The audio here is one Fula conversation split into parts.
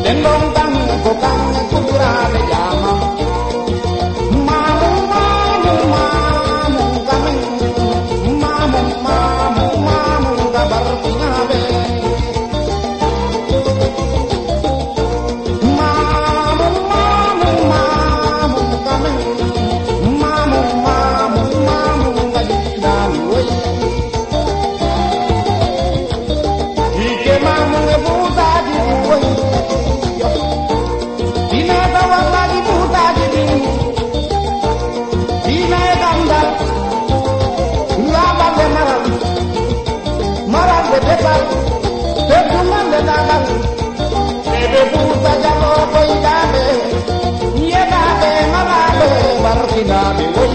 Den lontano vocale culturale chiama mamu mamu mamu kamen mamu mamu mamu kabar pinabe mamu mamu mamu kamen mamu mamu mamu kadidam woi ike mamu ngebuta di woi Dina tawang lagi buta jadi Dina gandal Ngabang marang Marang bedekal Tepungan bedakal Bebe buta jalo koi dabe Nye dabe marabe Barti dabe woi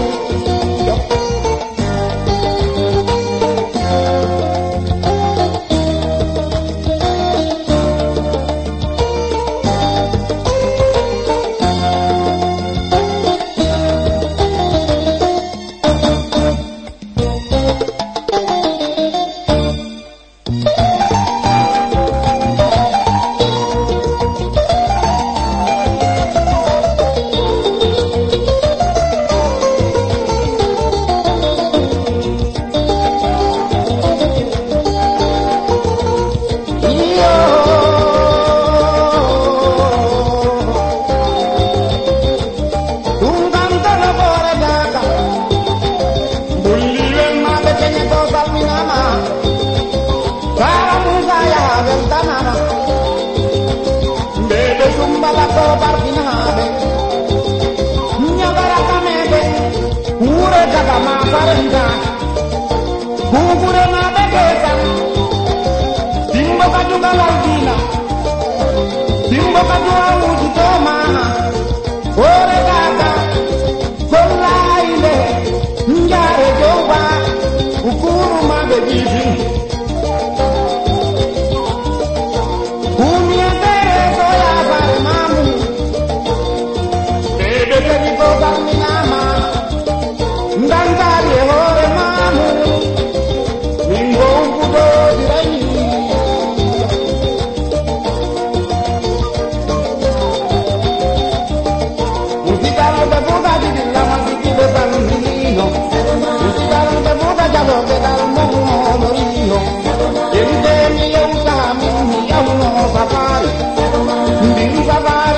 Bye.